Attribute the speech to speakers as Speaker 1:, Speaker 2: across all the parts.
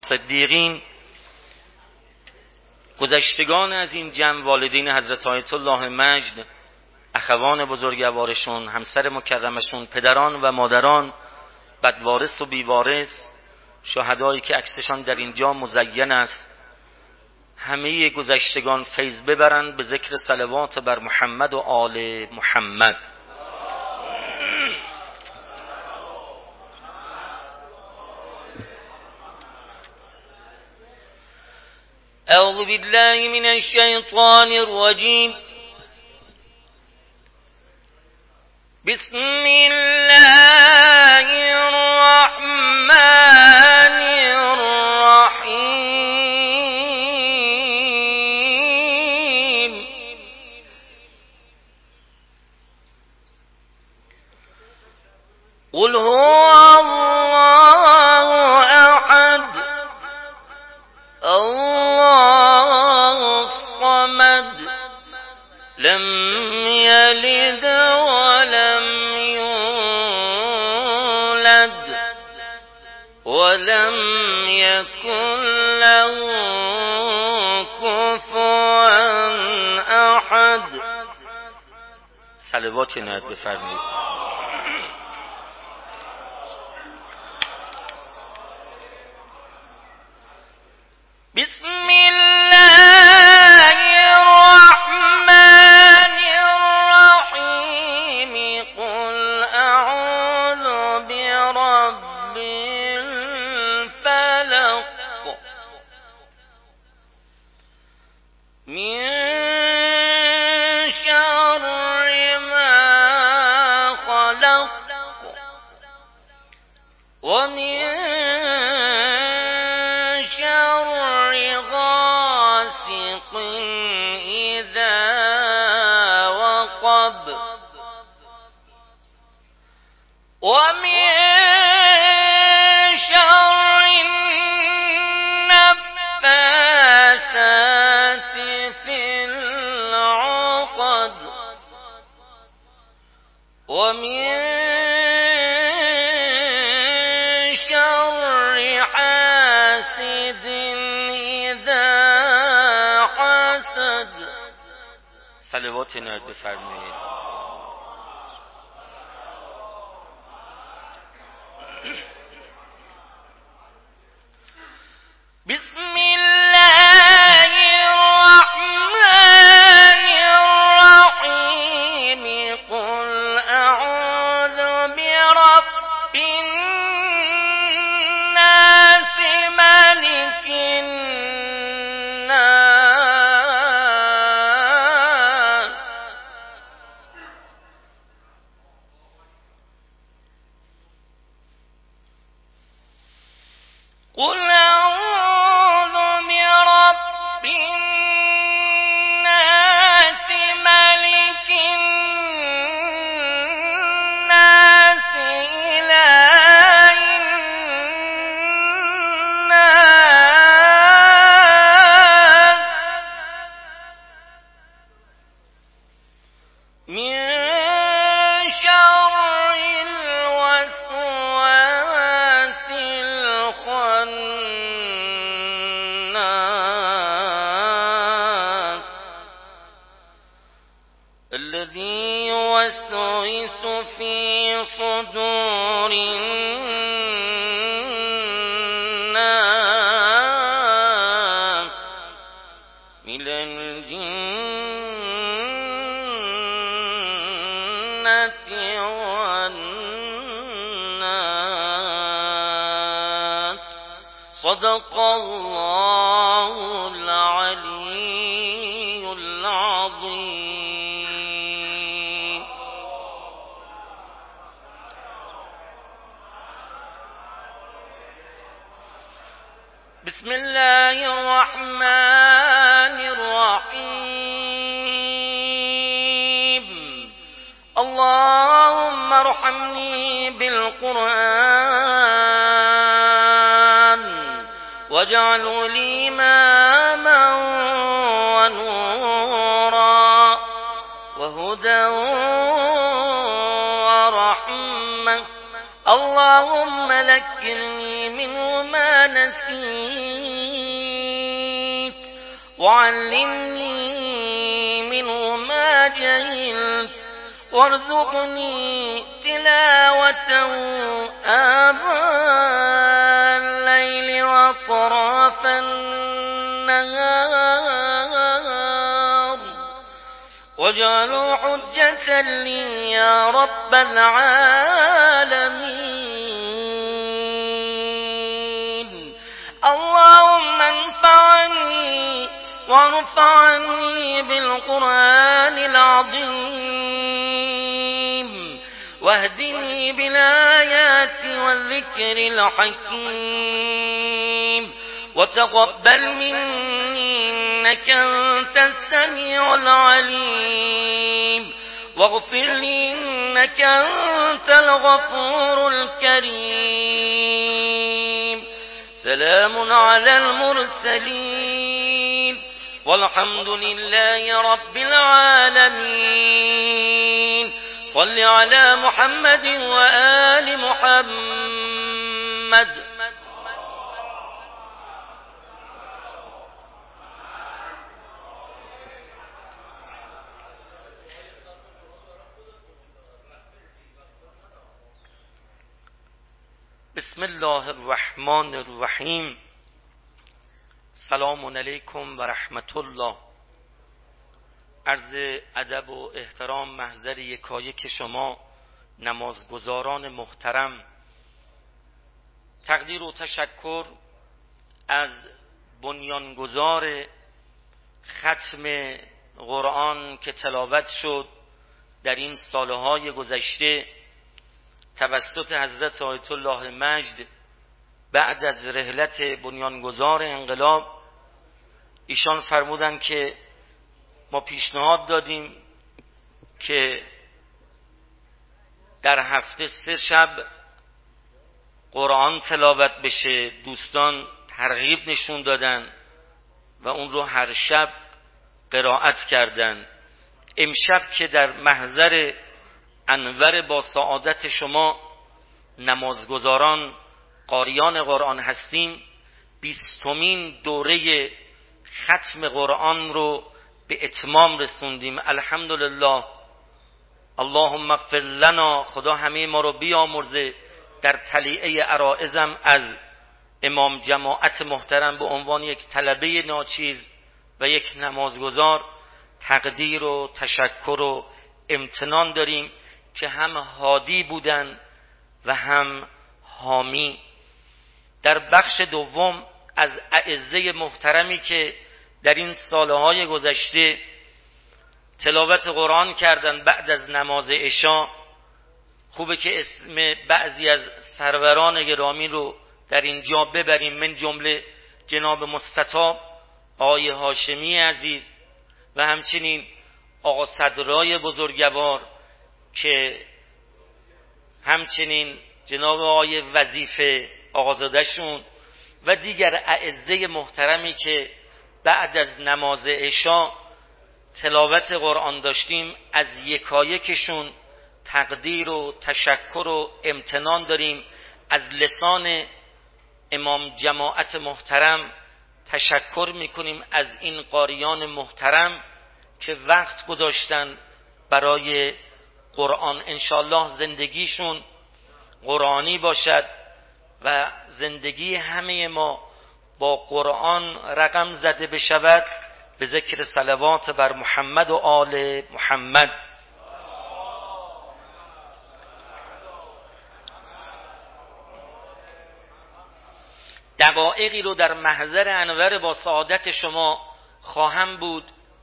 Speaker 1: صدیقین، گذشتگان از این جمع، والدین حضرت آیت الله مجد، اخوان بزرگوارشون، همسر مکرمشون، پدران و مادران، بدوارث و بیوارث، شهدایی که عکسشان در اینجا مزین است، همه گذشتگان فیض ببرند به ذکر صلوات بر محمد و آل محمد. اعوذ بالله من الشیطان الرجیم. بسم الله الرحمن الرحیم. قل هو الله احد الله الصمد لم يلد ولم يولد ولم يكن له كفوا احد. صلوات عنایت بفرمایید. بسم الله الرحمن الرحيم. قل أعوذ برب الفلق من شر ما خلق ومن ومن شر النفاثات في العقد ومن شر حاسد إذا حسد. صلوات عنایت بفرمایید. بسم الله الرحمن الرحيم. قل أعوذ برب الناس ملك الناس قل أعوذ برب الناس ملك الناس إله الناس من شر الوسواس الخناس الذي يوسوس في صدور الناس من الجنة والناس. صدق الله العلي العظيم. بسم الله الرحمن الرحيم. اللهم ارحمني بالقرآن واجعله لي إماما ونورا وهدى ورحمة. اللهم ذكرني منه ما ما نسيت وعلمني منه ما جهلت وارزقني تلاوته آباء الليل وأطراف النهار واجعله حجة لي يا رب العالمين. اللهم انفعني وارفعني بالقرآن العظيم واهدني بالآيات والذكر الحكيم وتقبل مني إنك أنت السميع العليم واغفر لي إنك أنت الغفور الكريم. سلام على المرسلين والحمد لله رب العالمين. صل على محمد وآل محمد. بسم الله الرحمن الرحیم. سلام علیکم و رحمت الله. عرض ادب و احترام محضر یکایک شما نمازگزاران محترم. تقدیر و تشکر از بنیانگذار ختم قرآن که تلاوت شد در این سالهای گذشته توسط حضرت آیت الله مجد بعد از رحلت بنیانگذار انقلاب. ایشان فرمودند که ما پیشنهاد دادیم که در هفته 3 شب قرآن تلاوت بشه. دوستان ترغیب نشون دادن و اون رو هر شب قرائت کردن. امشب که در محضر انور با سعادت شما نمازگزاران قاریان قرآن هستیم، 20مین دوره ختم قرآن رو به اتمام رسوندیم. الحمدلله. اللهم اغفر لنا. خدا همه ما رو بیامرزه. در طلیعه عرائزم از امام جماعت محترم به عنوان یک طلبه ناچیز و یک نمازگزار تقدیر و تشکر و امتنان داریم که هم هادی بودن و هم حامی. در بخش دوم از اعزه محترمی که در این سالهای گذشته تلاوت قرآن کردن بعد از نماز عشا، خوبه که اسم بعضی از سروران گرامی رو در اینجا ببریم، من جمله جناب مستطاب آقای هاشمی عزیز و همچنین آقا صدرای بزرگوار که همچنین جناب آقای وظیفه آقازادهشون و دیگر اعزه محترمی که بعد از نماز عشا تلاوت قرآن داشتیم. از یکایکشون تقدیر و تشکر و امتنان داریم. از لسان امام جماعت محترم تشکر میکنیم از این قاریان محترم که وقت گذاشتن برای قرآن. انشالله زندگیشون قرآنی باشد و زندگی همه ما با قرآن رقم زده بشود به ذکر صلوات بر محمد و آل محمد. دقایقی رو در محضر انور با سعادت شما خواهم بود.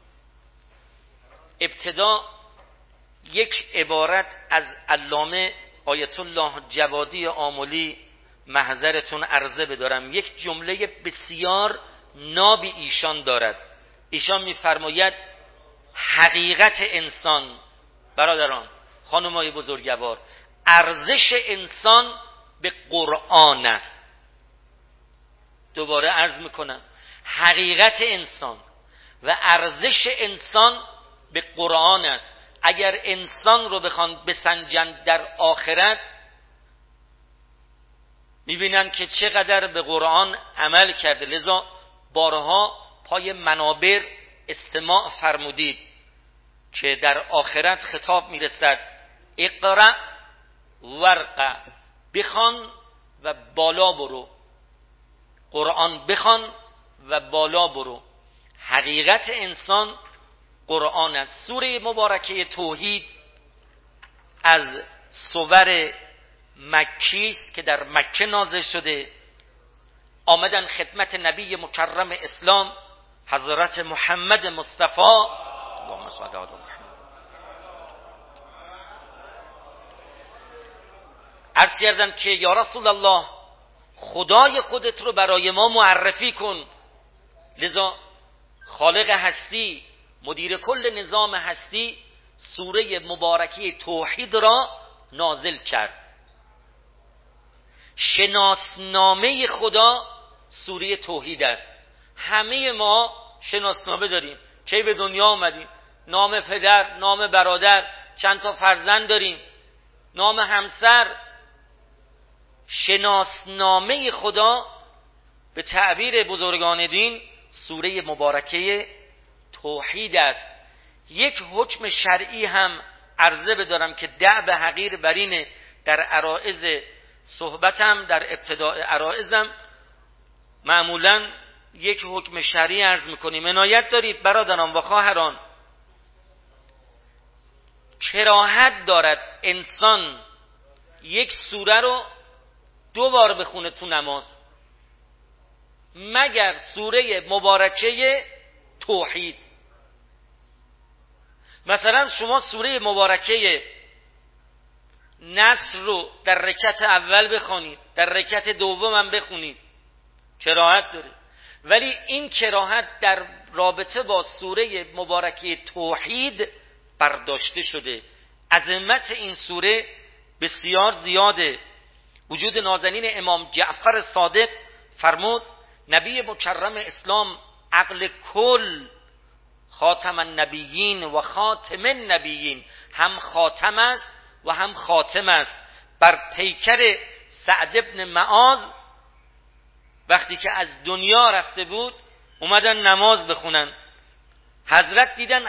Speaker 1: ابتدا یک عبارت از علامه آیت الله جوادی آملی محضرتون عرضه بدارم. یک جمله بسیار نابی ایشان دارد. ایشان میفرماید حقیقت انسان، برادران خانمای بزرگوار، ارزش انسان به قرآن است. دوباره عرض میکنم، حقیقت انسان و ارزش انسان به قرآن است. اگر انسان رو بخوان بسنجند در آخرت، میبینن که چقدر به قرآن عمل کرده. لذا بارها پای منابر استماع فرمودید که در آخرت خطاب میرسد اقرأ ورقه، بخوان و بالا برو، قرآن بخوان و بالا برو. حقیقت انسان قرآن است. سوره مبارکه توحید از سور مکی است که در مکه نازل شده. آمدن خدمت نبی مکرم اسلام حضرت محمد مصطفی اللهم صل علی محمد، عرض کردن که یا رسول الله خدای خودت رو برای ما معرفی کن. لذا خالق هستی، مدیر کل نظام هستی، سوره مبارکه توحید را نازل کرد. شناسنامه خدا سوره توحید است. همه ما شناسنامه داریم. کی به دنیا آمدیم، نام پدر، نام برادر، چند تا فرزند داریم، نام همسر. شناسنامه خدا به تعبیر بزرگان دین سوره مبارکه توحید است. یک حکم شرعی هم عرضه بدارم که دعب حقیر برینه. در عرائض صحبتم، در ابتداء عرائضم معمولا یک حکم شرعی عرض میکنیم. عنایت دارید برادران و خواهران، کراهت دارد انسان یک سوره رو 2 بار بخونه تو نماز، مگر سوره مبارکه توحید. مثلا شما سوره مبارکه نصر رو در رکعت اول بخونید، در رکعت دوم هم بخونید، کراهت داره. ولی این کراهت در رابطه با سوره مبارکه توحید برداشته شده. عظمت این سوره بسیار زیاده. وجود نازنین امام جعفر صادق فرمود نبی مکرم اسلام عقل کل، خاتم النبیین و خاتم النبیین، هم خاتم است و هم خاتم است. بر پیکر سعد ابن معاذ وقتی که از دنیا رفته بود اومدن نماز بخونن، حضرت دیدن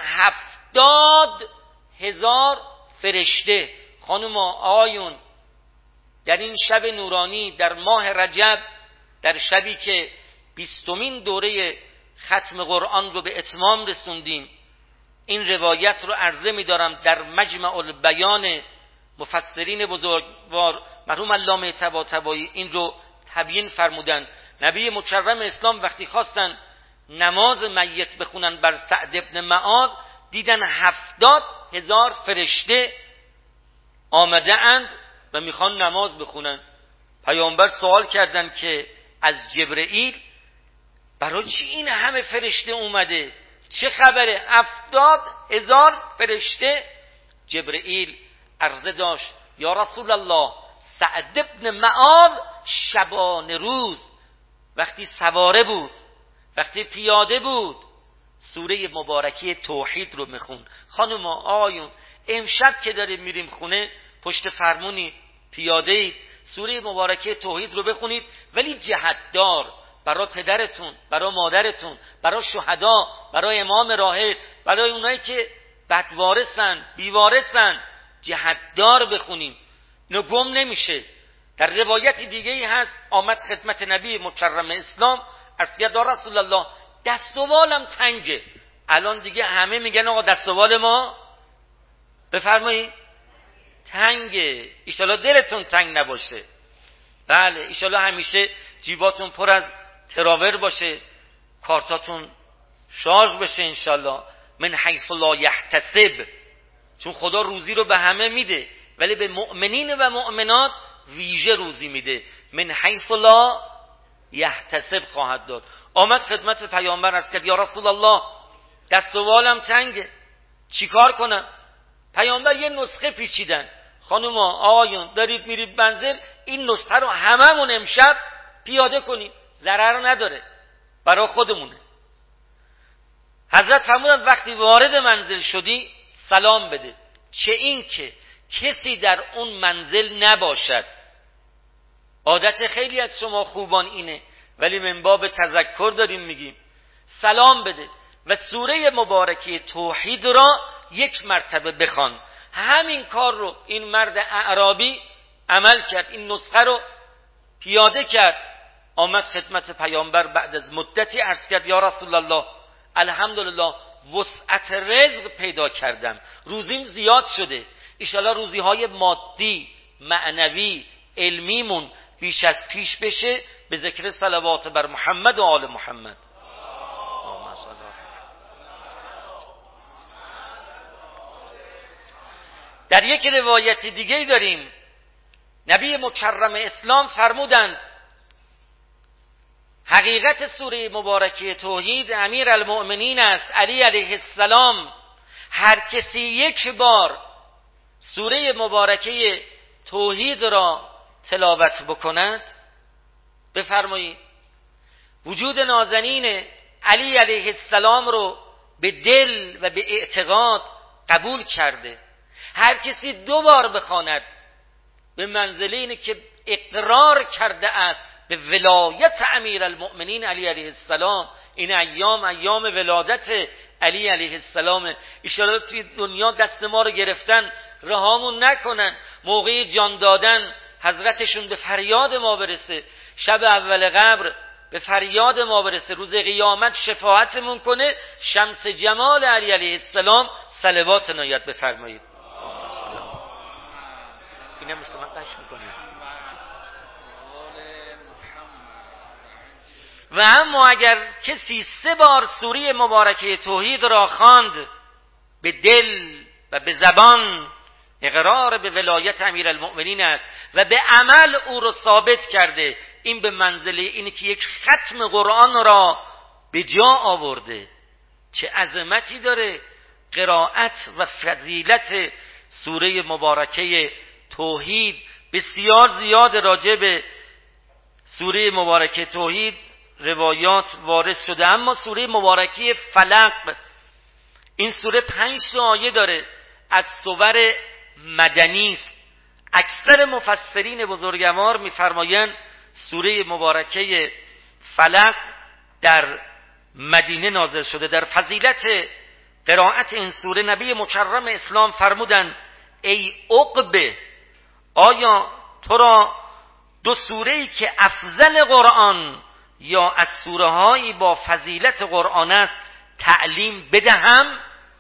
Speaker 1: 70,000 فرشته. خانم آیون در این شب نورانی در ماه رجب، در شبی که 20مین دوره ختم قرآن رو به اتمام رسوندیم، این روایت رو عرضه می‌دارم در مجمع البیان مفسرین بزرگوار مرحوم علامه طباطبایی این رو تبیین فرمودن. نبی مکرم اسلام وقتی خواستن نماز میت بخونن بر سعد ابن معاذ، دیدن 70,000 فرشته آمده اند و میخوان نماز بخونن. پیامبر سوال کردن که از جبرئیل برای چی این همه فرشته اومده، چه خبره؟ 70,000 فرشته. جبرئیل عرضه داشت یا رسول الله سعد ابن معاذ شبانه روز وقتی سواره بود، وقتی پیاده بود، سوره مبارکه توحید رو میخون. خانم آیون امشب که داریم میریم خونه، پشت فرمونی پیاده اید، سوره مبارکه توحید رو بخونید، ولی جهتدار برای پدرتون، برای مادرتون، برای شهدا، برای امام راحل، برای اونایی که بدوارثن، بیوارثن، جهتدار بخونیم. اینو گم نمیشه. در روایت دیگه ای هست آمد خدمت نبی مکرم اسلام عرض کرد رسول الله دست و بالم تنگه. الان دیگه همه میگن آقا دست و بال ما بفرمایید تنگه. ایشالا دلتون تنگ نباشه. بله ایشالا همیشه جیباتون پر از تراور باشه، کارتاتون شارژ بشه انشالله. من حیث لا یحتسب، چون خدا روزی رو به همه میده ولی به مؤمنین و مؤمنات ویژه روزی میده. من حیث لا یحتسب خواهد داد. آمد خدمت پیامبر عرض کرد یا رسول الله دست و بالم تنگه، چیکار کنم؟ پیامبر یه نسخه پیچیدن. خانم آقایون دارید میرید منزل، این نسخه رو هممون امشب پیاده کنیم، ضرر نداره، برای خودمونه. حضرت فرمودن وقتی وارد منزل شدی سلام بده، چه این که کسی در اون منزل نباشد عادت خیلی از شما خوبان اینه، ولی من باب تذکر داریم میگیم سلام بده و سوره مبارکه توحید را یک مرتبه بخوان. همین کار رو این مرد اعرابی عمل کرد، این نسخه رو پیاده کرد، آمد خدمت پیامبر بعد از مدتی عرض کرد یا رسول الله الحمدلله وسعت رزق پیدا کردم، روزیم زیاد شده، ایشالا روزی های مادی معنوی علمیمون بیش از پیش بشه به ذکر صلوات بر محمد و آل محمد. در یک روایت دیگه داریم نبی مکرم اسلام فرمودند حقیقت سوره مبارکه توحید امیر المؤمنین است علی علیه السلام. هر کسی یک بار سوره مبارکه توحید را تلاوت بکند، بفرمایید وجود نازنین علی علیه السلام رو به دل و به اعتقاد قبول کرده. هر کسی 2 بار بخواند به منزله اینه که اقرار کرده است به ولایت امیر المؤمنین علی علیه السلام. این ایام ولادت علی علیه السلام. ایشالا توی دنیا دست ما رو گرفتن رهامون نکنن، موقع جان دادن حضرتشون به فریاد ما برسه، شب اول قبر به فریاد ما برسه، روز قیامت شفاعتمون کنه، شمس جمال علی علیه السلام صلوات عنایت بفرمایید. اینم مستمع قش میکنه. و اما اگر کسی 3 بار سوره مبارکه توحید را خواند، به دل و به زبان اقرار به ولایت امیر المؤمنین است و به عمل او را ثابت کرده، این به منزله اینه که یک ختم قرآن را به جا آورده. چه عظمتی داره قرائت و فضیلت سوره مبارکه توحید. بسیار زیاد راجع به سوره مبارکه توحید روایات وارد شده، اما سوره مبارکه فلق، این سوره 5 آیه داره، از سور مدنی است. اکثر مفسرین بزرگوار می‌فرمایند سوره مبارکه فلق در مدینه نازل شده. در فضیلت قرائت این سوره نبی مکرم اسلام فرمودند ای عقبه، آیا تو را 2 سوره‌ای که افضل قرآن یا از سوره هایی با فضیلت قرآن است تعلیم بدهم؟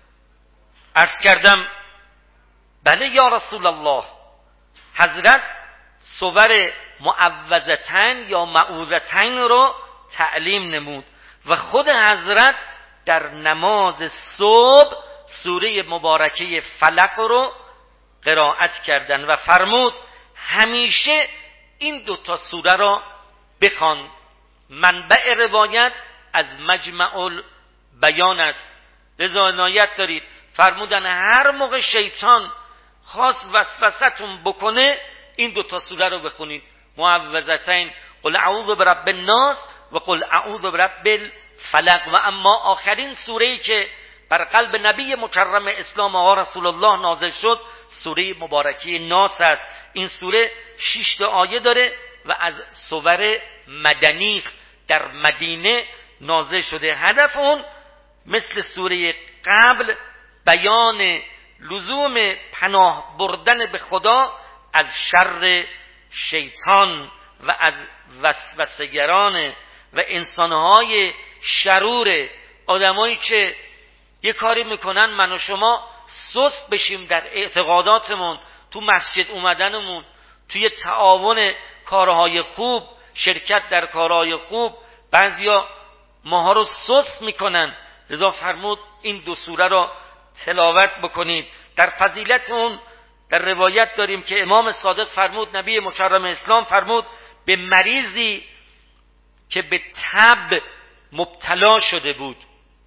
Speaker 1: عرض کردم بله یا رسول الله. حضرت سور معوذتین یا معوذتین رو تعلیم نمود و خود حضرت در نماز صبح سوره مبارکه فلق رو قرائت کردند و فرمود همیشه این 2 سوره را بخوان. منبع روایت از مجمع البیان است. لذا عنایت دارید فرمودن هر موقع شیطان خواست وسوسه‌تون بکنه این 2 سوره رو بخونید، معوذتین، قل اعوذ برب الناس و قل اعوذ برب الفلق. و اما آخرین سوره‌ای که بر قلب نبی مکرم اسلام آقا رسول الله نازل شد سوره مبارکه ناس است. این سوره 6 آیه داره و از سور مدنی در مدینه نازل شده. هدف اون مثل سوره قبل بیان لزوم پناه بردن به خدا از شر شیطان و از وسوسه‌گران و انسانهای شرور، آدمایی که یه کاری میکنن من و شما سست بشیم در اعتقاداتمون، تو مسجد اومدنمون، توی تعاون کارهای خوب، شرکت در کارهای خوب، بعضیا ماها رو سست میکنن. لذا فرمود این 2 سوره را تلاوت بکنید. در فضیلت اون در روایت داریم که امام صادق فرمود، نبی مکرم اسلام فرمود به مریضی که به تب مبتلا شده بود،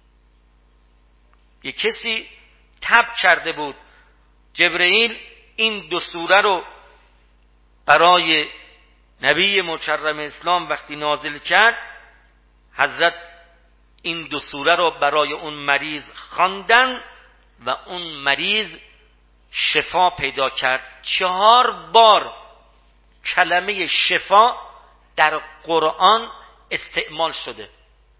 Speaker 1: یک کسی تب کرده بود، جبرئیل این 2 سوره رو برای نبی مکرم اسلام وقتی نازل کرد، حضرت این 2 سوره رو برای اون مریض خواندن و اون مریض شفا پیدا کرد. 4 بار کلمه شفا در قرآن استعمال شده.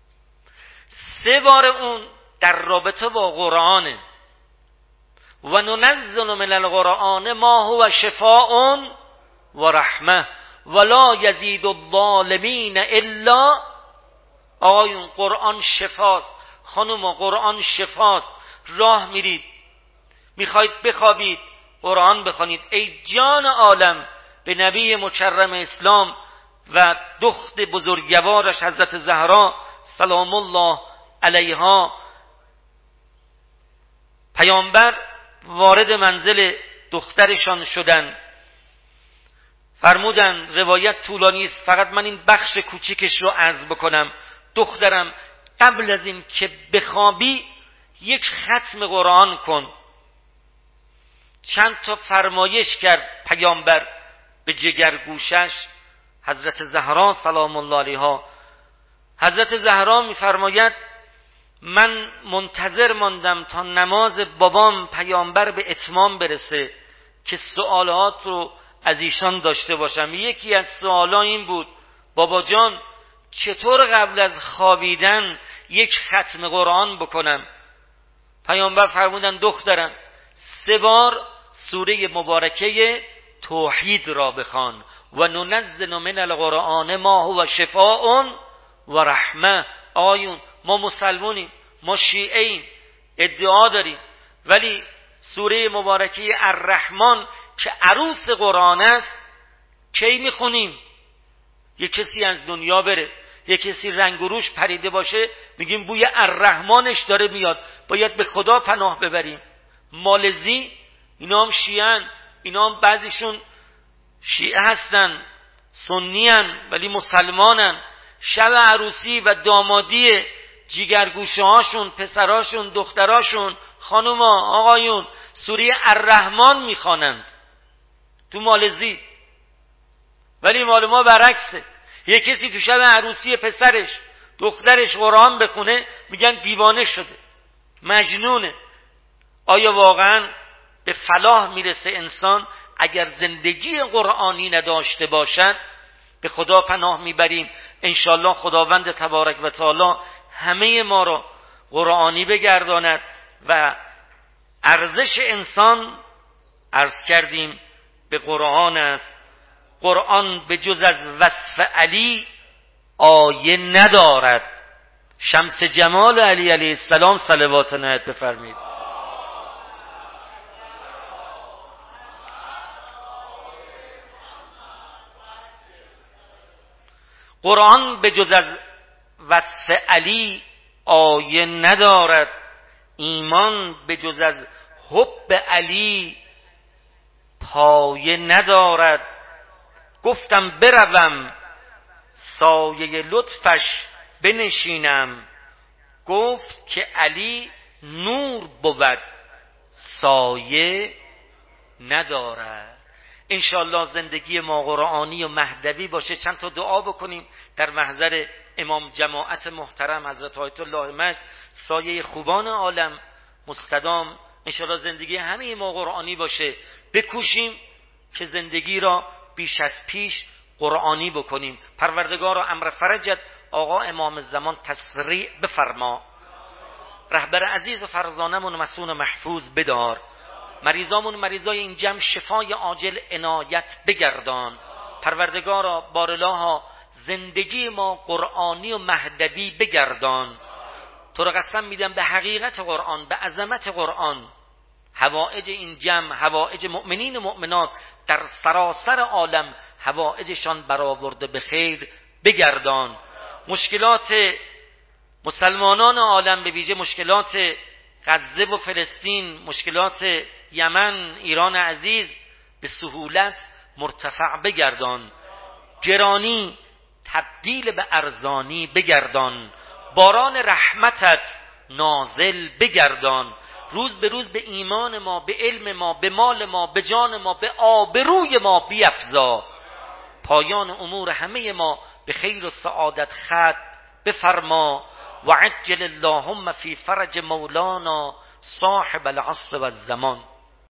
Speaker 1: 3 بار اون در رابطه با قرآنه. و ننزل من القرآن ما هو شفاء و رحمه ولا یزید الظالمین الا. آقایون قرآن شفاست، خانوما قرآن شفاست. راه میرید میخواید بخوابید قرآن بخوانید. ای جان عالم به نبی مکرم اسلام و دخت بزرگوارش حضرت زهرا سلام الله علیها، پیامبر وارد منزل دخترشان شدن، فرمودن، روایت طولانی است، فقط من این بخش کوچیکش رو عرض بکنم. دخترم قبل از این که بخوابی یک ختم قرآن کن. چند تا فرمایش کرد پیامبر به جگرگوشش حضرت زهرا سلام الله علیها. حضرت زهرا میفرماید من منتظر ماندم تا نماز بابام پیامبر به اتمام برسه که سوالات رو از ایشان داشته باشم. یکی از سوالا این بود بابا جان چطور قبل از خوابیدن یک ختم قرآن بکنم؟ پیامبر فرمودن دخترم 3 بار سوره مبارکه توحید را بخوان. و ننزل من القرآن ما هو شفاء و رحمه. آیون ما مسلمونیم، ما شیعه‌ایم، ادعا داریم، ولی سوره مبارکه الرحمن که عروس قرآن است کی میخونیم؟ یک کسی از دنیا بره، یک کسی رنگ و روش پریده باشه، میگیم بوی الرحمنش داره میاد، باید به خدا پناه ببریم. مالزی اینا هم شیعن، اینا هم بعضیشون شیعه هستن، سنی هن ولی مسلمانن. شب عروسی و دامادی جیگرگوشه هاشون، پسراشون، دختراشون، خانوما، آقایون سوره الرحمن میخوانند تو مالزی. ولی مال ما برعکسه. یک کسی تو شب عروسی پسرش دخترش قرآن بخونه میگن دیوانه شده، مجنونه. آیا واقعا به فلاح میرسه انسان اگر زندگی قرآنی نداشته باشد؟ به خدا پناه میبریم. انشالله خداوند تبارک و تعالی همه ما را قرآنی بگرداند. و ارزش انسان عرض کردیم به قرآن است. قرآن به جز از وصف علی آیه ندارد. شمس جمال علی علیه السلام صلوات نهایت بفرمید. قرآن به جز از وصف علی آیه ندارد. ایمان به جز از حب علی پایه ندارد. گفتم بروم سایه لطفش بنشینم، گفت که علی نور بود سایه ندارد. انشالله زندگی ما قرآنی و مهدوی باشه. چند تا دعا بکنیم در محضر امام جماعت محترم حضرت آیت الله مجد، سایه خوبان عالم مستدام. انشالله زندگی همه ما قرآنی باشه. بکوشیم که زندگی را بیش از پیش قرآنی بکنیم. پروردگارا امر فرجت آقا امام زمان تسریع بفرما. رهبر عزیز و فرزانمون مسون محفوظ بدار. مریضامون مریضای این جمع شفای عاجل عنایت بگردان. پروردگارا بارالها زندگی ما قرآنی و مهدوی بگردان. تو را قسم میدم به حقیقت قرآن، به عظمت قرآن، حوائج این جمع، حوائج مؤمنین و مؤمنات در سراسر عالم، حوائجشان برآورده به خیر بگردان. مشکلات مسلمانان عالم، به ویژه مشکلات غزه و فلسطین، مشکلات یمن، ایران عزیز، به سهولت مرتفع بگردان. گرانی تبدیل به ارزانی بگردان. باران رحمتت نازل بگردان. روز به روز به ایمان ما، به علم ما، به مال ما، به جان ما، به آبروی ما بیفزا. پایان امور همه ما به خیر و سعادت ختم بفرما. و عجل اللهم فی فرج مولانا صاحب العصر و الزمان.